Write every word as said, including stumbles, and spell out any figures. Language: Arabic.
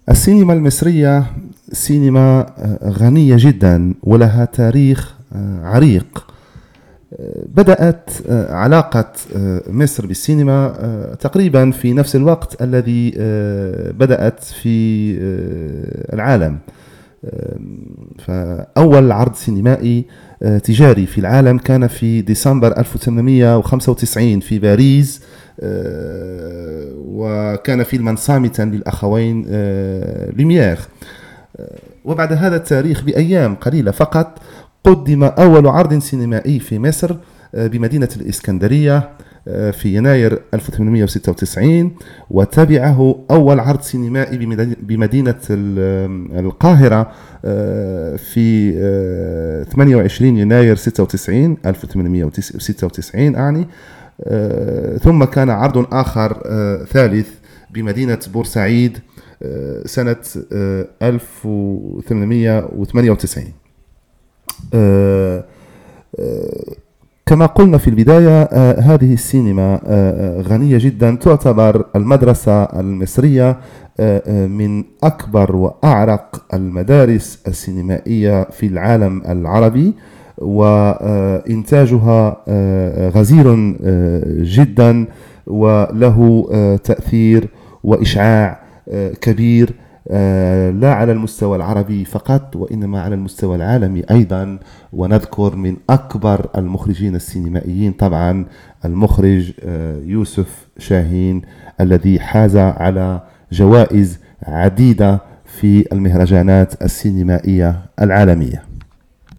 السينما المصرية سينما غنية جدا ولها تاريخ عريق. بدأت علاقة مصر بالسينما تقريبا في نفس الوقت الذي بدأت في العالم. فأول عرض سينمائي تجاري في العالم كان في ديسمبر ألف وثمانمئة وخمسة وتسعين في باريس، وكان فيلما صامتا للأخوين لوميير. وبعد هذا التاريخ بأيام قليلة فقط قدم أول عرض سينمائي في مصر بمدينة الإسكندرية في يناير ألف وثمانمئة وستة وتسعين، وتبعه أول عرض سينمائي بمدينة القاهرة في ثمانية وعشرين يناير ستة وتسعين ألف وثمانمئة وستة وتسعين أعني. ثم كان عرض آخر ثالث بمدينة بورسعيد سنة ألف وثمانمئة وثمانية وتسعين. كما قلنا في البداية، هذه السينما غنية جدا، تعتبر المدرسة المصرية من أكبر وأعرق المدارس السينمائية في العالم العربي، وإنتاجها غزير جدا وله تأثير وإشعاع كبير، لا على المستوى العربي فقط وإنما على المستوى العالمي أيضا. ونذكر من أكبر المخرجين السينمائيين طبعا المخرج يوسف شاهين، الذي حاز على جوائز عديدة في المهرجانات السينمائية العالمية.